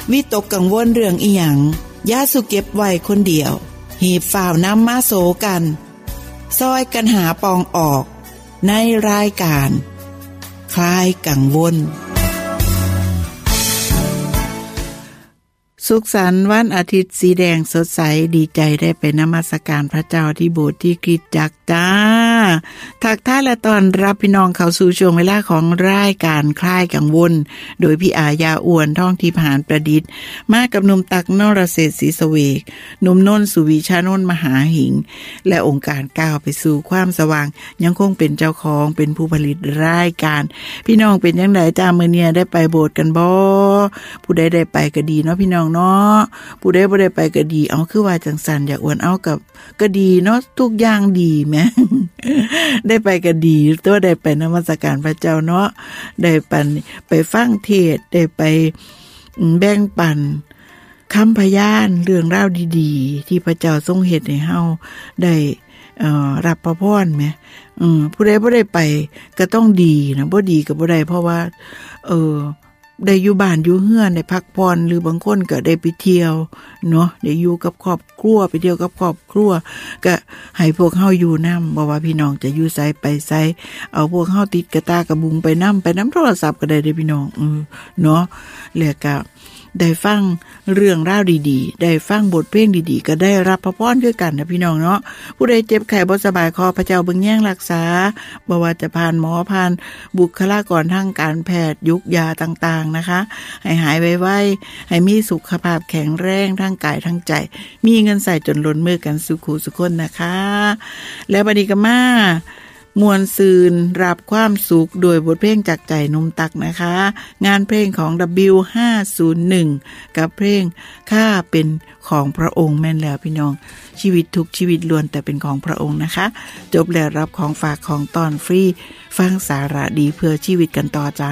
วิตกกังวลเรื่องอิหยังอย่าสุเก็บไว้คนเดียวหีบฝ่าวนำมาโสกันซอยกันหาปองออกในรายการคลายกังวลสุขสันต์วันอาทิตย์สีแดงสดใสดีใจได้ไปนมัสการพระเจ้าที่โบสถ์ที่คริสตจักรจ้าทักทายและต้อนรับพี่น้องเข้าสู่ช่วงเวลาของรายการคลายกังวลโดยพี่อาญาอ้วนท่องทิพย์หานประดิษฐ์มากับหนุ่มตักนรเศรษฐ์ศรีสเวกหนุ่มนนท์สุวิชานนท์มหาหิงและองค์การก้าวไปสู่ความสว่างยังคงเป็นเจ้าของเป็นผู้ผลิตรายการพี่น้องเป็นจังไดจ้ามื้อนี้ได้ไปโบสถ์กันบ่ผู้ใดได้ไปก็ดีเนาะพี่น้องเนาะผู้ใดบ่ได้ไปก็ดีเอาคือว่าจังซั่นอยากอ้วนเอากับก็ดีเนาะทุกอย่างดีแหม ได้ไปก็ดีตัวได้ไปนมัสการพระเจ้าเนาะได้ไปฟังเทศได้ไปแบ่งปันคำพยานเรื่องราวดีๆที่พระเจ้าทรงเฮ็ดให้เฮาได้รับพระพรแหมผู้ใดบ่ได้ไปก็ต้องดีนะบ่ดีก็บ่ได้เพราะว่าได้อยู่บ้านอยู่เฮือนได้พักผ่อนหรือบางคนก็ได้ไปเที่ยวเนาะได้อยู่กับครอบครัวไปเที่ยวกับครอบครัวก็ให้พวกเฮาอยู่นำบ่ว่าพี่น้องจะอยู่ไสไปไสเอาพวกเฮาติดกระตากระบุงไปนำโทรศัพท์ก็ได้เด้อพี่น้องเนาะแล้วก็ได้ฟังเรื่องราวดีๆได้ฟังบทเพลงดีๆก็ได้รับพระพรคือกันนะพี่น้องเนาะผู้ใดเจ็บไข้บ่สบายขอพระเจ้าเบิ่งแยงรักษาบ่ว่าจะผ่านหมอผ่านบุคลากรทางการแพทย์ยุกยาต่างๆนะคะให้หายไวๆให้มีสุขภาพแข็งแรงทั้งกายทั้งใจมีเงินใส่จนล้นมือกันสุขุสุขคนนะคะแล้วบัดนี้ก็มามวลซืนรับความสุขโดยบทเพลงจากใจนุ่มตักนะคะงานเพลงของ W501 กับเพลงข้าเป็นของพระองค์แม่นแล้วพี่น้องชีวิตทุกชีวิตล้วนแต่เป็นของพระองค์นะคะจบแล้วรับของฝากของตอนฟรีฟังสาระดีเพื่อชีวิตกันต่อจ้า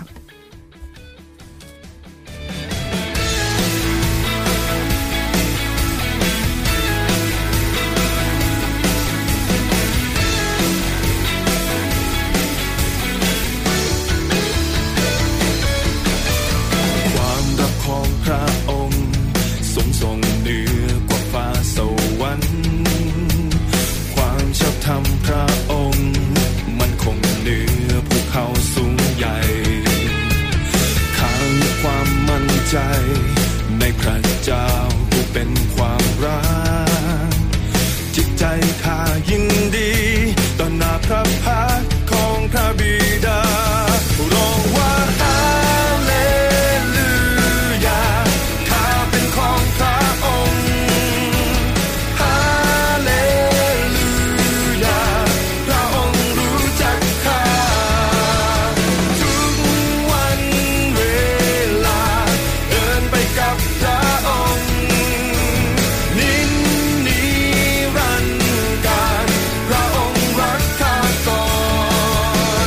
ในพระเจ้าผู้เป็นความรักจิตใจข้ายินดีต่อหน้าพระพักตร์ของพระบิดาร้องว่าฮาเลลูยาข้าเป็นของพระองค์ฮาเลลูยาพระองค์รู้จักข้าทุกวันเวลาเดินไปกับพระองค์นิรันดร์การพระองค์รักข้าก่อน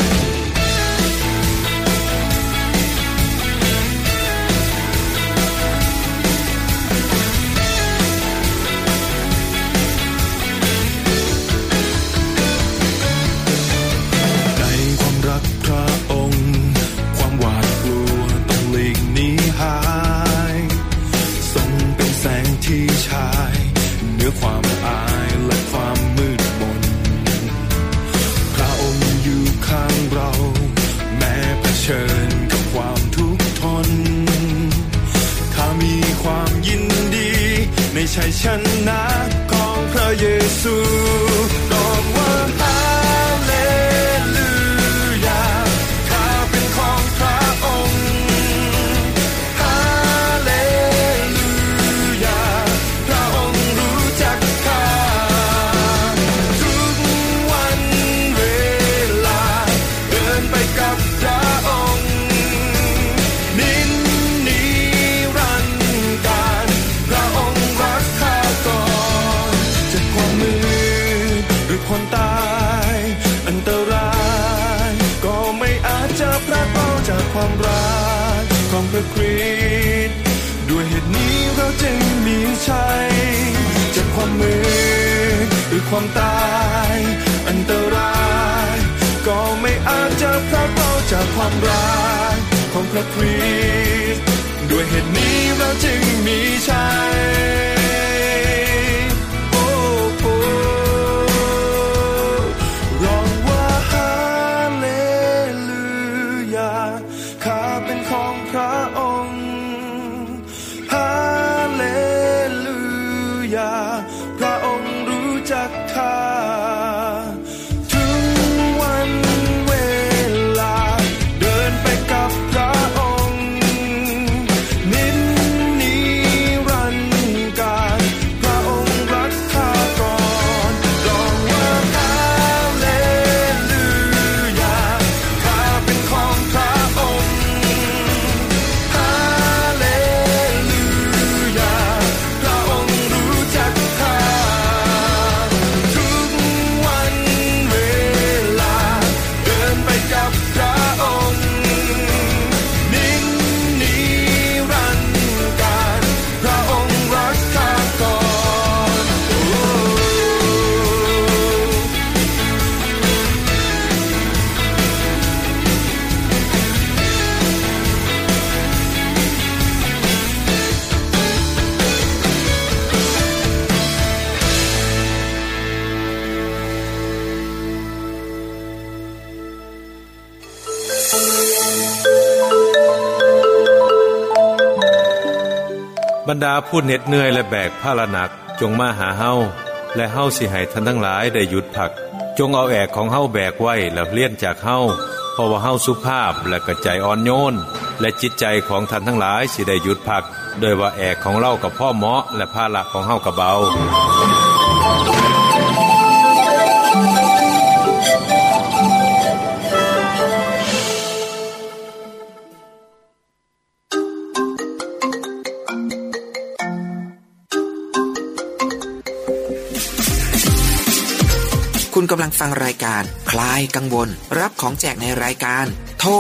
ในความรักพระองค์ความหวาดกลัวต้องหลีกหนีหายทรงเป็นแสงที่ฉายเหนือความอายและความมืดมนพระองค์อยู่ข้างเราแม้เผชิญกับความทุกข์ทนข้ามีความยินดีในชัยชนะของพระเยซูร้องว่าฮาเลลูยาข้าเป็นของพระองค์ฮาเลลูยาพระองค์รู้จักข้าทุกวันเวลาเดินไปกับพระองค์นิรันดร์การพระองค์รักข้าก่อนจากความมืดหรือความตายอันตรายก็ไม่อาจจะพรากเราจากความรักของพระคริสต์ด้วยเหตุนี้เราจึงมีชัยจากความมืดหรือความตายอันตรายก็ไม่อาจจะพรากเราจากความรักของพระคริสต์ด้วยเหตุนี้เราบรรดาผู้เหน็ดเหนื่อยและแบกภาระหนักจงมาหาเฮาและเฮาสิให้ท่านทั้งหลายได้หยุดพักจงเอาแอกของเฮาแบกไว้แล้วเลี่ยนจากเฮาเพราะว่าเฮาสุภาพและก็ใจอ่อนโยนและจิตใจของท่านทั้งหลายสิได้หยุดพักโดยว่าแอกของเรากับพ่อเหมาะและภาระของเฮาก็เบาคุณกำลังฟังรายการคลายกังวลรับของแจกในรายการโทร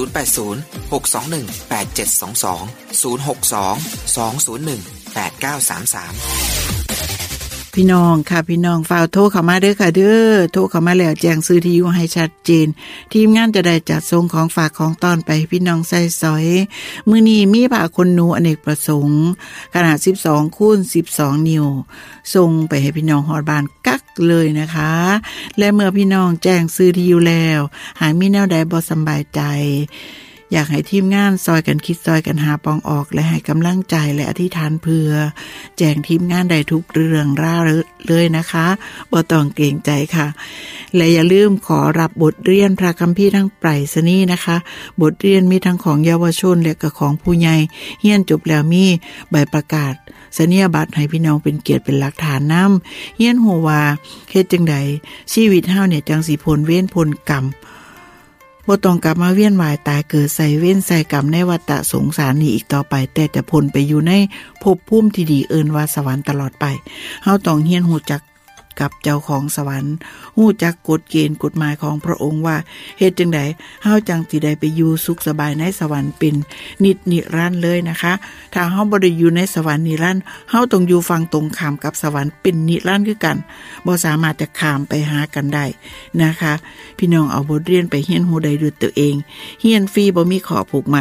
0806218722 062-201-8933 พี่น้องค่ะพี่น้องฝากโทรเข้ามาเด้อค่ะเด้อโทรเข้ามาแล้วแจ้งชื่อที่อยู่ให้ชัดเจนทีมงานจะได้จัดส่งของฝากของต้อนไปพี่น้องใส่สอยมื้อนี้มีผ้าขนหนูอเนกประสงค์ขนาด 12x12 นิ้วส่งไปให้พี่น้องฮอดบ้านกักเลยนะคะและเมื่อพี่น้องแจ้งชื่อที่อยู่แล้วหากมีแนวใดบ่สำบายใจอยากให้ทีมงานซอยกันคิดซอยกันหาปองออกและให้กำลังใจและอธิษฐานเพื่อแจ้งทีมงานได้ทุกเรื่องราวเลยนะคะบ่ต้องเกรงใจค่ะและอย่าลืมขอรับบทเรียนพระคัมภีร์ทั้งไปรษณีย์นะคะบทเรียนมีทั้งของเยาวชนและก็ของผู้ใหญ่เรียนจบแล้วมีใบประกาศสัญญาบัตรให้พี่น้องเป็นเกียรติเป็นหลักฐานนำเรียนฮู้ว่าเฮ็ดจังได๋ชีวิตเฮาเนี่ยจังสิพ้นเวรพ้นกรรมบ่ต้องกลับมาเวียนว่ายตายเกิดใส่เว้นใส่กรรมในวัฏสงสารนี้อีกต่อไปแต่จะพ้นไปอยู่ในภพภูมิที่ดีเอิ้นว่าสวรรค์ตลอดไปเฮาต้องเรียนรู้จักกับเจ้าของสวรรค์รู้จักกฎเกณฑ์กฎหมายของพระองค์ว่าเฮ็ดจังได๋เฮาจังสิได้ไปอยู่สุขสบายในสวรรค์เป็นนิรันดร์เลยนะคะถ้าเฮาบ่ได้อยู่ในสวรรค์นิรันดร์เฮาต้องอยู่ฝั่งตรงข้ามกับสวรรค์เป็นนิรันดร์คือกันบ่สามารถจะข้ามไปหากันได้นะคะพี่น้องเอาบทเรียนไปเรียนรู้ได้ด้วยตัวเองเรียนฟรีบ่มีข้อผูกมัด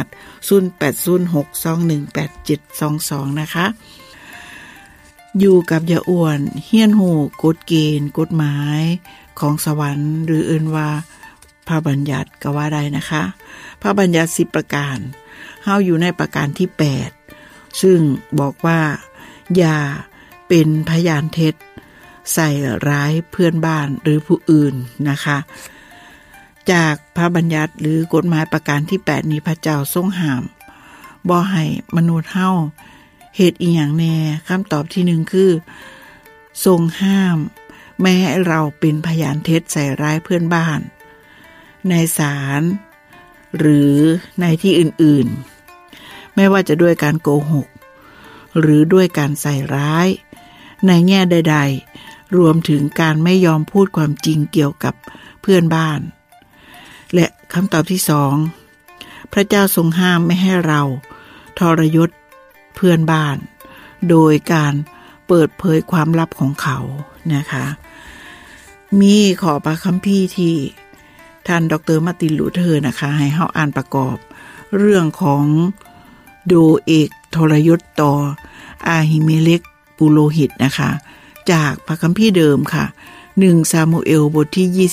0806218722นะคะอยู่กับยาอ้วนเฮียนหูกฎเกณฑ์กฎหมายของสวรรค์หรือเอื่นว่าพระบัญญัติก็ว่าได้นะคะพระบัญญัติ10ประการเฮาอยู่ในประการที่8ซึ่งบอกว่าอย่าเป็นพยานเท็จใส่ร้ายเพื่อนบ้านหรือผู้อื่นนะคะจากพระบัญญัติหรือกฎหมายประการที่8นี้พระเจ้าทรงห้ามบ่ให้มนุษย์เฮาเหตุอีหยังแน่คำตอบที่1คือทรงห้ามแม้ให้เราเป็นพยานเท็จใส่ร้ายเพื่อนบ้านในศาลหรือในที่อื่นๆไม่ว่าจะด้วยการโกหกหรือด้วยการใส่ร้ายในแง่ใดๆรวมถึงการไม่ยอมพูดความจริงเกี่ยวกับเพื่อนบ้านและคำตอบที่2พระเจ้าทรงห้ามไม่ให้เราทรยศเพื่อนบ้านโดยการเปิดเผยความลับของเขานะคะมีขอพระคัมภีร์ที่ท่านดร.มาร์ติน ลูเทอร์นะคะให้เฮาอ่านประกอบเรื่องของโดเอกทรยศต่ออาหิเมเลคปุโรหิตนะคะจากพระคัมภีร์เดิมค่ะ1ซามูเอลบทที่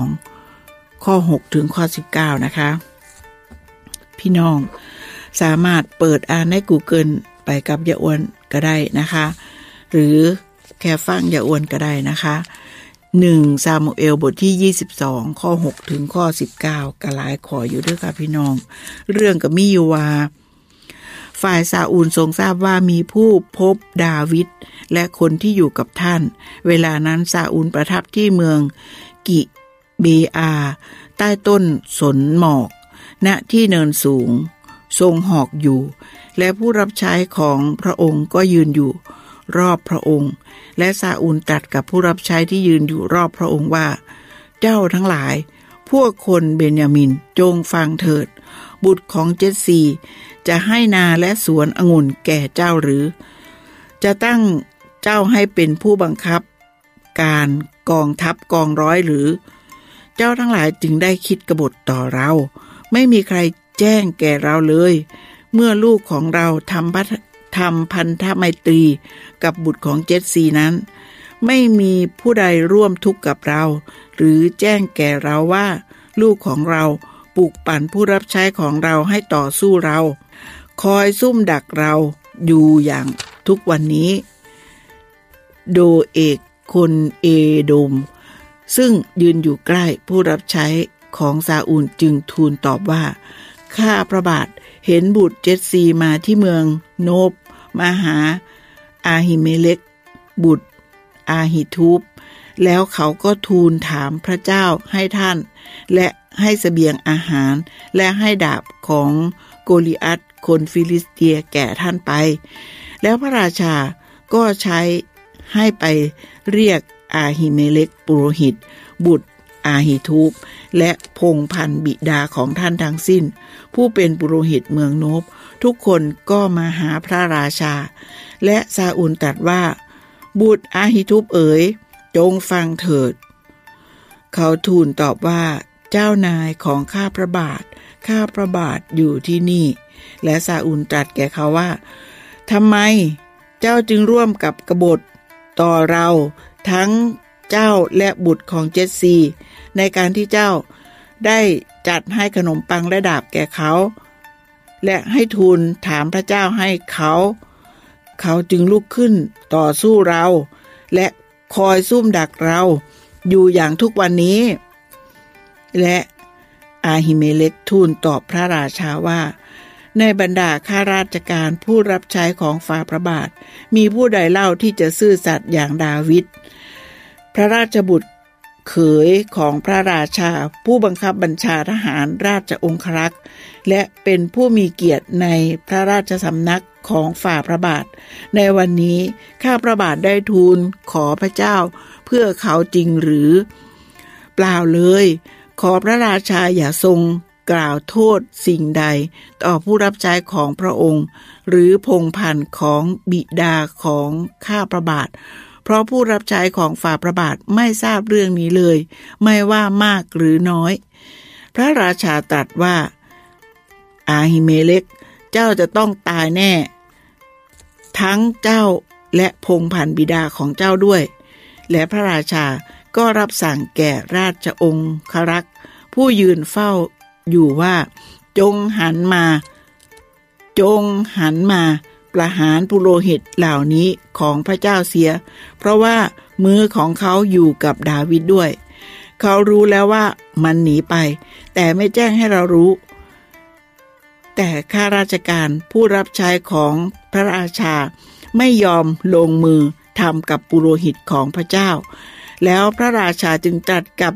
22ข้อ6ถึงข้อ19นะคะพี่น้องสามารถเปิดอ่านใน Google ไปกับยาอ้วนก็ได้นะคะหรือแค่ฟังยาอ้วนก็ได้นะคะ1ซามูเอลบทที่22ข้อ6ถึงข้อ19ก็หลายข้ออยู่ด้วยค่ะพี่น้องเรื่องก็มีอยู่ว่าฝ่ายซาอูลทรงทราบว่ามีผู้พบดาวิดและคนที่อยู่กับท่านเวลานั้นซาอูลประทับที่เมืองกิเบอาใต้ต้นสนหมอกณที่เนินสูงทรงหอกอยู่และผู้รับใช้ของพระองค์ก็ยืนอยู่รอบพระองค์และซาอูลตรัสกับผู้รับใช้ที่ยืนอยู่รอบพระองค์ว่าเจ้าทั้งหลายพวกคนเบนยามินจงฟังเถิดบุตรของเจสซีจะให้นาและสวนองุ่นแก่เจ้าหรือจะตั้งเจ้าให้เป็นผู้บังคับการกองทัพกองร้อยหรือเจ้าทั้งหลายจึงได้คิดกบฏต่อเราไม่มีใครแจ้งแก่เราเลยเมื่อลูกของเราทำพันธไมตรีกับบุตรของเจสซีนั้นไม่มีผู้ใดร่วมทุกข์กับเราหรือแจ้งแก่เราว่าลูกของเราปลุกปั่นผู้รับใช้ของเราให้ต่อสู้เราคอยซุ่มดักเราอยู่อย่างทุกวันนี้โดเอกคนเอโดมซึ่งยืนอยู่ใกล้ผู้รับใช้ของซาอูลจึงทูลตอบว่าข้าพระบาทเห็นบุตรเจสซีมาที่เมืองโนบมาหาอาหิเมเลกบุตรอาหิทูบแล้วเขาก็ทูลถามพระเจ้าให้ท่านและให้เสบียงอาหารและให้ดาบของโกลิอัตคนฟิลิสเตียแก่ท่านไปแล้วพระราชาก็ใช้ให้ไปเรียกอาหิเมเลกปุโรหิตบุตรอาหิทูบและพงศ์พันธุ์บิดาของท่านทั้งสิ้นผู้เป็นปุโรหิตเมืองโนบทุกคนก็มาหาพระราชาและซาอูลตรัสว่าบุตรอาหิทูบเอ๋ยจงฟังเถิดเขาทูลตอบว่าเจ้านายของข้าพระบาทอยู่ที่นี่และซาอูลตรัสแก่เขาว่าทำไมเจ้าจึงร่วมกับกบฏต่อเราทั้งเจ้าและบุตรของเจสซีในการที่เจ้าได้จัดให้ขนมปังและดาบแก่เขาและให้ทูลถามพระเจ้าให้เขาจึงลุกขึ้นต่อสู้เราและคอยซุ่มดักเราอยู่อย่างทุกวันนี้และอาหิเมเลกทูลตอบพระราชาว่าในบรรดาข้าราชการผู้รับใช้ของฝ่าพระบาทมีผู้ใดเล่าที่จะซื่อสัตย์อย่างดาวิดพระราชบุตรเขยของพระราชาผู้บังคับบัญชาทหารราชองครักษ์และเป็นผู้มีเกียรติในพระราชสำนักของฝ่าพระบาทในวันนี้ข้าพระบาทได้ทูลขอพระเจ้าเพื่อเขาจริงหรือเปล่าเลยขอพระราชาอย่าทรงกล่าวโทษสิ่งใดต่อผู้รับใช้ของพระองค์หรือพงศ์พันธุ์ของบิดาของข้าพระบาทเพราะผู้รับใช้ของฝ่าพระบาทไม่ทราบเรื่องนี้เลยไม่ว่ามากหรือน้อยพระราชาตรัสว่าอาหิเมเลกเจ้าจะต้องตายแน่ทั้งเจ้าและพงศ์พันธุ์บิดาของเจ้าด้วยและพระราชาก็รับสั่งแก่ราชองครักษ์ผู้ยืนเฝ้าอยู่ว่าจงหันมาประหารปุโรหิตเหล่านี้ของพระเจ้าเสียเพราะว่ามือของเขาอยู่กับดาวิดด้วยเขารู้แล้วว่ามันหนีไปแต่ไม่แจ้งให้เรารู้แต่ข้าราชการผู้รับใช้ของพระราชาไม่ยอมลงมือทำกับปุโรหิตของพระเจ้าแล้วพระราชาจึงตรัสกับ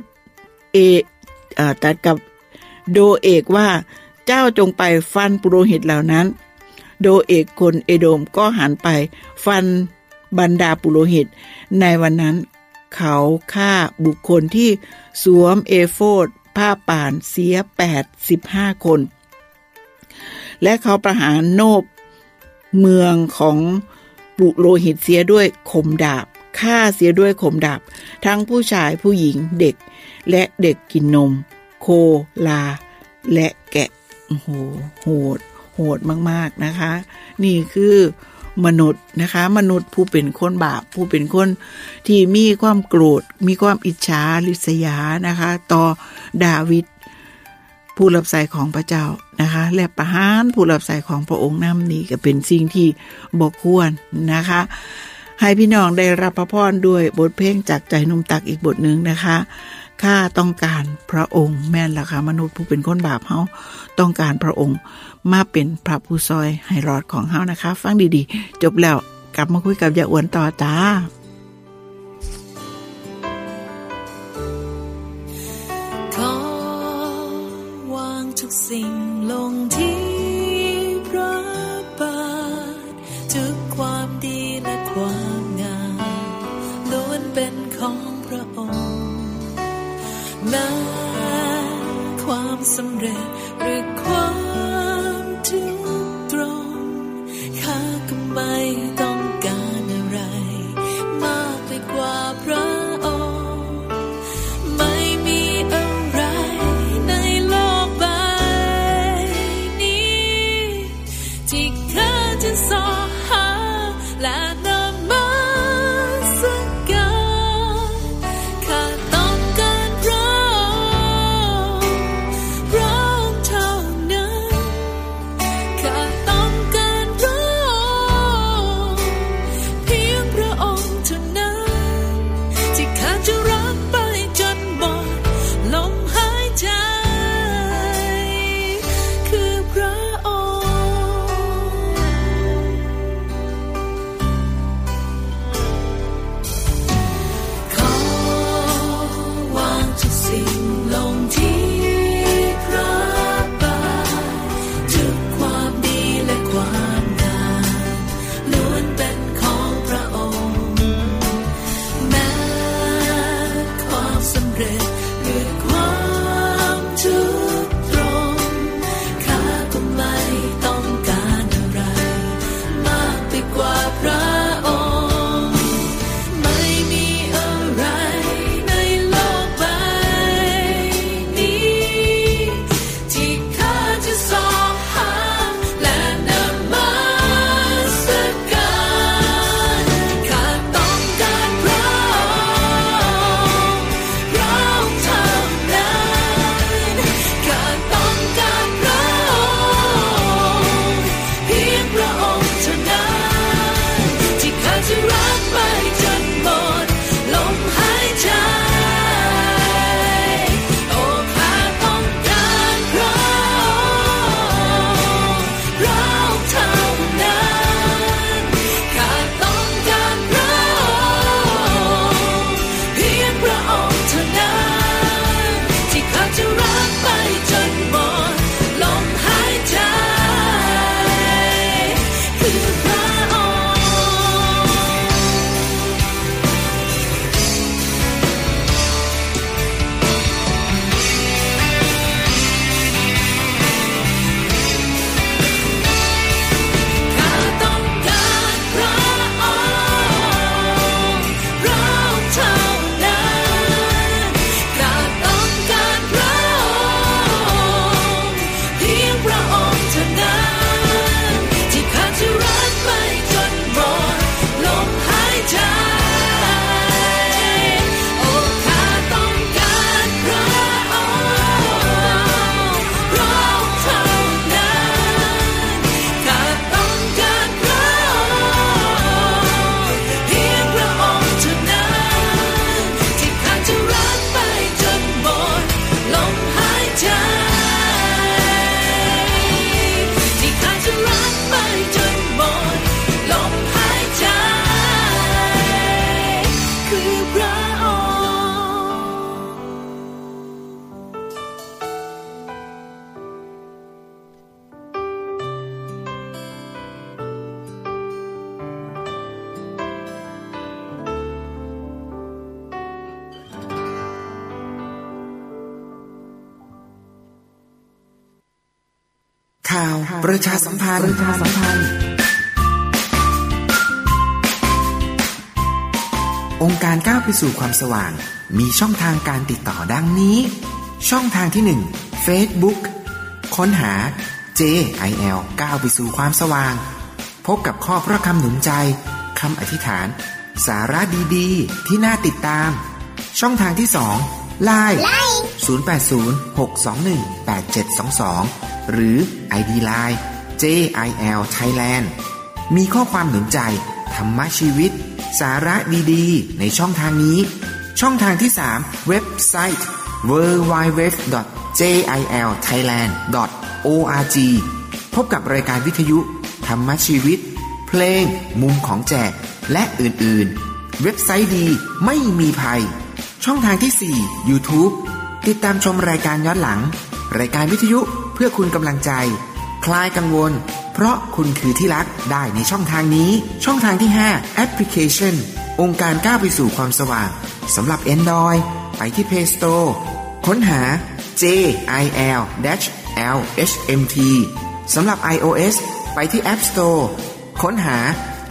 โดเอกว่าเจ้าจงไปฟันปุโรหิตเหล่านั้นโดเอกคนเอโดมก็หันไปฟันบรรดาปุโรหิตในวันนั้นเขาฆ่าบุคคลที่สวมเอโฟดผ้าป่านเสีย85คนและเขาประหารโนบเมืองของปุโรหิตเสียด้วยคมดาบฆ่าเสียด้วยคมดาบทั้งผู้ชายผู้หญิงเด็กและเด็กกินนมโคลาและแกะโหดมากๆนะคะนี่คือมนุษย์นะคะมนุษย์ผู้เป็นคนบาปผู้เป็นคนที่มีความโกรธมีความอิจฉาริษยานะคะต่อดาวิดผู้รับใช้ของพระเจ้านะคะและประหารผู้รับใช้ของพระองค์นั้นนี่ก็เป็นสิ่งที่บ่ควรนะคะให้พี่น้องได้รับพระพรด้วยบทเพลงจากใจหนุ่มตักอีกบทหนึ่งนะคะข้าต้องการพระองค์แม่นล่ะค่ะมนุษย์ผู้เป็นคนบาปเฮาต้องการพระองค์มาเป็นพระผู้ซอยให้รอดของเฮานะคะฟังดีๆจบแล้วกลับมาคุยกับยายอ้วนต่อจ้าขอวางทุกสิ่งลงที่พระบาททุกความดีและความงามล้วนเป็นของพระองค์แม้ความสำเร็จหรือความทุกข์ตรงข้าก็ไม่ต้องการอะไรมากไปกว่าพระองค์ไม่มีอะไรในโลกใบนี้ที่ข้าจะสอหาและนำมาสักการข้าต้องการพระองค์เท่านั้นข้าต้องการพระองค์ข่าวประชาสัมพันธ์องค์การก้าวไปสู่ความสว่างมีช่องทางการติดต่อดังนี้ช่องทางที่1 Facebook ค้นหา JIL ก้าวไปสู่ความสว่างพบกับข้อพระคำหนุนใจคำอธิษฐานสาระดีๆที่น่าติดตามช่องทางที่2 LINE 0806218722หรือ ID LINE JIL Thailand มีข้อความหนุนใจธรรมชีวิตสาระดีๆในช่องทางนี้ช่องทางที่3เว็บไซต์ www.jilthailand.org พบกับรายการวิทยุธรรมชีวิตเพลงมุมของแจกและอื่นๆเว็บไซต์ดีไม่มีภัยช่องทางที่4 YouTube ติดตามชมรายการย้อนหลังรายการวิทยุเพื่อคุณกำลังใจคลายกังวลเพราะคุณคือที่รักได้ในช่องทางนี้ช่องทางที่5แอปพลิเคชันองค์การก้าวไปสู่ความสว่างสำหรับ Android ไปที่ Play Store ค้นหา JIL-LHMT สำหรับ iOS ไปที่ App Store ค้นหา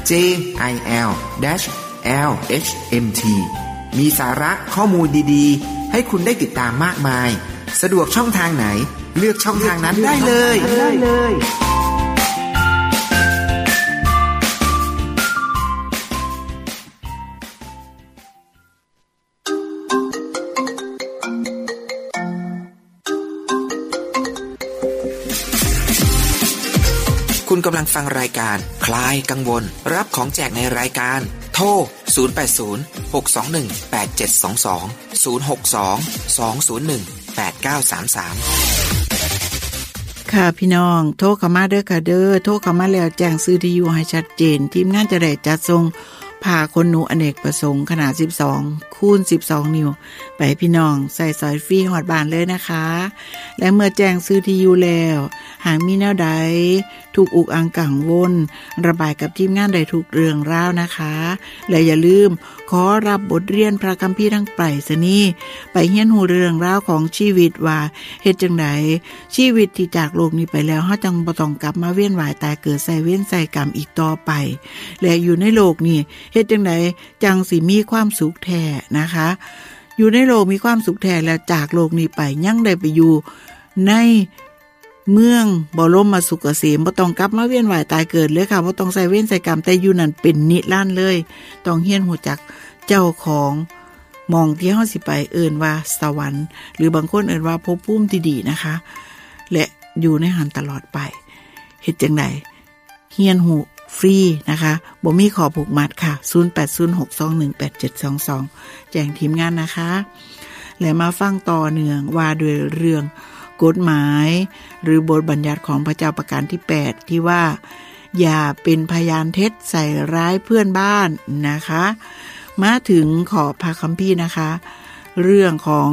JIL-LHMT มีสาระข้อมูลดีๆให้คุณได้ติดตามมากมายสะดวกช่องทางไหนเลือกช่องทางนั้นได้เลยคุณกำลังฟังรายการคลายกังวลรับของแจกในรายการโทร0806218722 062-201-8933 ค่ะพี่น้องโทรเข้ามาเด้อค่ะเด้อโทรเข้ามาแล้วแจ้งชื่อที่อยู่ให้ชัดเจนทีมงานจะได้จัดส่งผ้าขนหนูอเนกประสงค์ขนาด12 คูณ 12 นิ้วไปพี่น้องใส่สอยฟรีฮอดบ้านเลยนะคะและเมื่อแจ้งชื่อที่อยู่แล้วหากมีแนวใดถูกอุกอังกังวลระบายกับทีมงานได้ทุกเรื่องราวนะคะและอย่าลืมขอรับบทเรียนพระคัมภีร์ทั้งไปรษณีย์ไปเรียนรู้เรื่องราวของชีวิตว่าเฮ็ดจังไดชีวิตที่จากโลกนี้ไปแล้วเฮาจังบ่ต้องกลับมาเวียนว่ายตายเกิดใส่เวรใส่กรรมอีกต่อไปและอยู่ในโลกนี้เฮ็ดจังไดจังสิมีความสุขแท้นะคะอยู่ในโลกมีความสุขแท้แล้วจากโลกนี้ไปยังได้ไปอยู่ในเมืองบรมสุขเกษมบ่ต้องกลับมาเวียนว่ายตายเกิดเลยค่ะบ่ต้องใส่เวรใส่กรรมแต่อยู่นั่นเป็นนิรันดร์เลยต้องเฮียนรู้จักเจ้าของมองที่เฮาสิไปเอิ้นว่าสวรรค์หรือบางคนเอิ้นว่าภพภูมิที่ดีนะคะและอยู่ในหันตลอดไปเฮ็ดจังได๋เฮียนรู้ฟรีนะคะบ่มีขอผูกมัดค่ะ0806218722แจ้งทีมงานนะคะและมาฟังต่อเนื่องว่าด้วยเรื่องกฎหมายหรือบทบัญญัติของพระเจ้าประการที่8ที่ว่าอย่าเป็นพยานเท็จใส่ร้ายเพื่อนบ้านนะคะมาถึงขอพระคัมภีร์นะคะเรื่องของ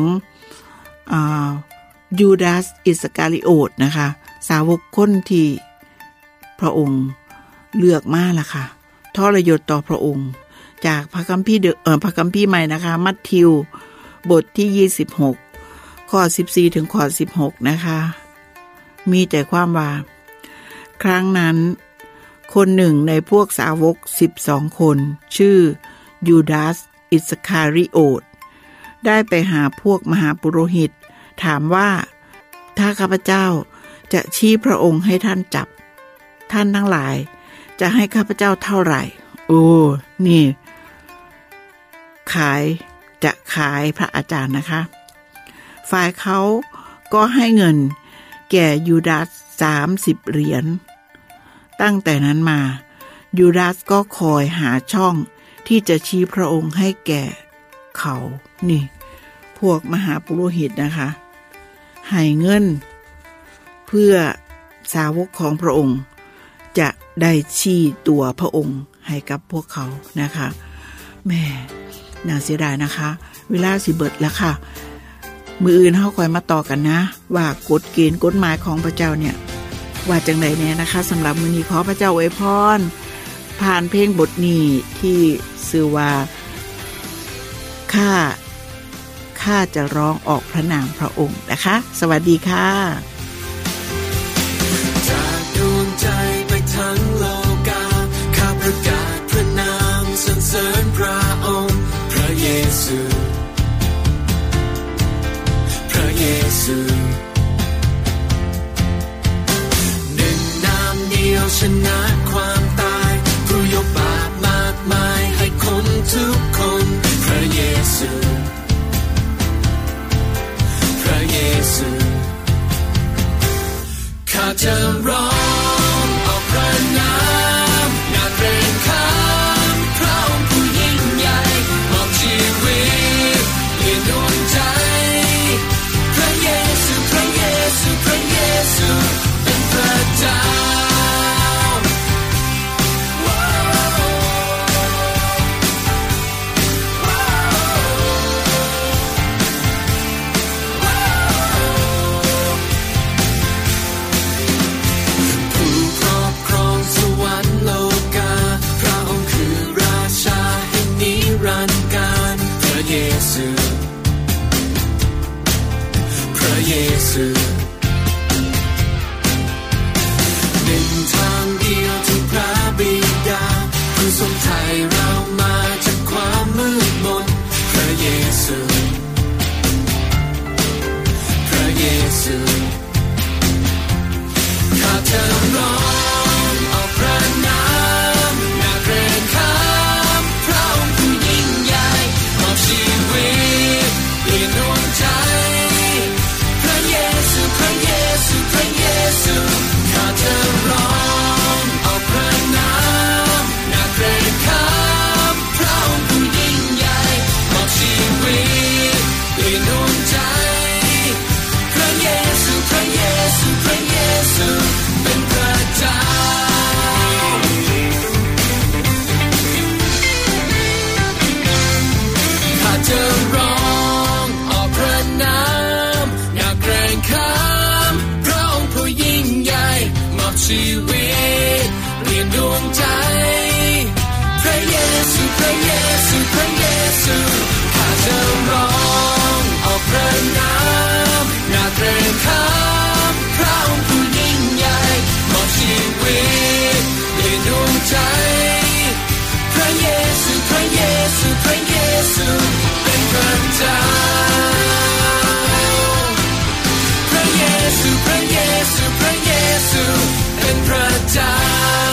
ยูดาสอิสการิโอตนะคะสาวกคนที่พระองค์เลือกมาล่ะค่ะทรยศต่อพระองค์จากพระคัมภีร์พระคัมภีร์ใหม่นะคะมัทธิวบทที่26ข้อ14ถึงข้อ16นะคะมีแต่ความว่าครั้งนั้นคนหนึ่งในพวกสาวก12คนชื่อยูดาสอิสคาริโอตได้ไปหาพวกมหาปุโรหิตถามว่าถ้าข้าพเจ้าจะชี้พระองค์ให้ท่านจับท่านทั้งหลายจะให้ข้าพเจ้าเท่าไหร่โอ้นี่จะขายพระอาจารย์นะคะฝ่ายเขาก็ให้เงินแก่ยูดาส30 เหรียญตั้งแต่นั้นมายูดาสก็คอยหาช่องที่จะชี้พระองค์ให้แก่เขานี่พวกมหาปุโรหิตนะคะให้เงินเพื่อสาวกของพระองค์จะได้ชี้ตัวพระองค์ให้กับพวกเขานะคะแม่น่าเสียดายนะคะเวลาสิเบิดแล้วค่ะมื้ออื่นเฮาค่อยมาต่อกันนะว่ากฎเกณฑ์กฎหมายของพระเจ้าเนี่ยว่าจังได๋แน่นะคะสำหรับมื้อนี้ขอพระเจ้าอวยพรผ่านเพลงบทนี้ที่ชื่อว่าข้าจะร้องออกพระนามพระองค์นะคะสวัสดีค่ะชีวิตเปลี่ยนดวงใจพระเยซูพระเยซูพระเยซูข้าจะร้องออกพระนามนาเกรงขามพระองค์ผู้ยิ่งใหญ่มอบชีวิตเปลี่ยนดวงใจพระเยซูพระเยซูพระเยซูเป็นพระเจ้าพระเยซูพระเยซูพระเยซูเป็นพระเจ้า